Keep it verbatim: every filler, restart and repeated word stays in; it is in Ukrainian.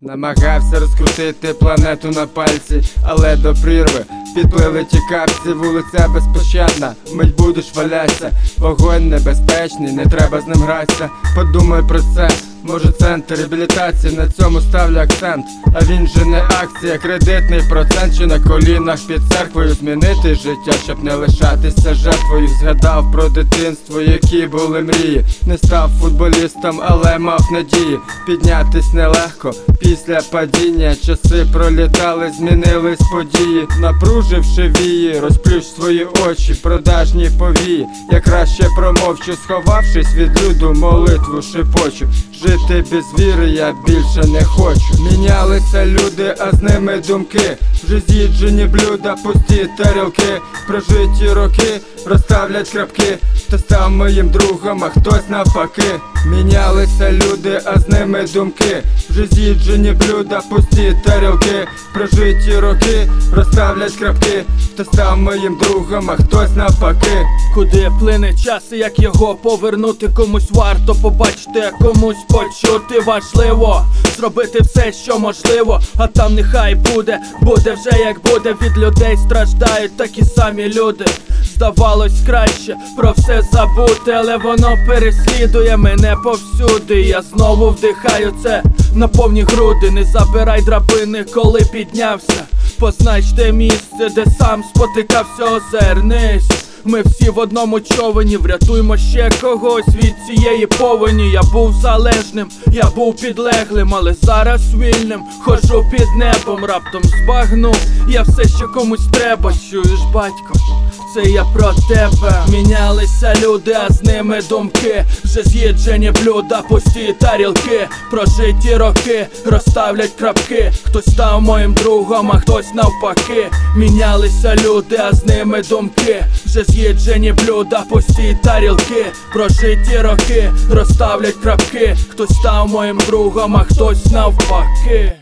Намагався розкрутити планету на пальці, але до прірви підплили ті капці. Вулиця безпощадна, мить будеш валятися. Вогонь небезпечний, не треба з ним гратися. Подумай про це, може центр реабілітації, на цьому ставлю акцент. А він же не акція, кредитний процент. Чи на колінах під церквою змінити життя, щоб не лишатися жертвою. Згадав про дитинство, які були мрії. Не став футболістом, але мав надії. Піднятись нелегко після падіння. Часи пролітали, змінились події. Напруживши вії, розплющ свої очі, продажні повії. Я краще промовчу, сховавшись від люду, молитву шепочу. Жити без віри я більше не хочу. Мінялися люди, а з ними думки. Вже з'їджені блюда, пусті тарілки. Прожиті роки розставлять крапки. Хто став моїм другом, а хтось навпаки. Мінялися люди, а з ними думки. Вже з'їджені блюда, пусті тарілки. Прожиті роки розставлять крапки. Хто став моїм другом, а хтось навпаки. Куди плине час і як його повернути? Комусь варто побачити, а комусь почути. Важливо зробити все, що можливо, а там нехай буде, буде вже як буде. Від людей страждають такі самі люди. Здавалось краще про все забути, але воно переслідує мене повсюди. Я знову вдихаю це на повні груди. Не забирай драбини, коли піднявся. Познач те місце, де сам спотикався, озирнись. Ми всі в одному човені, врятуймо ще когось від цієї повені. Я був залежним, я був підлеглим, але зараз вільним. Ходжу під небом, раптом збагнув, я все ще комусь треба. Чуєш, батько, це я про тебе. Мінялися люди, а з ними думки. Вже з'їджені блюда, пусті тарілки. Прожиті роки розставлять крапки. Хтось став моїм другом, а хтось навпаки. Мінялися люди, а з ними думки. Вже з'їджені блюда, пусті тарілки. Прожиті роки розставлять крапки. Хтось став моїм другом, а хтось навпаки.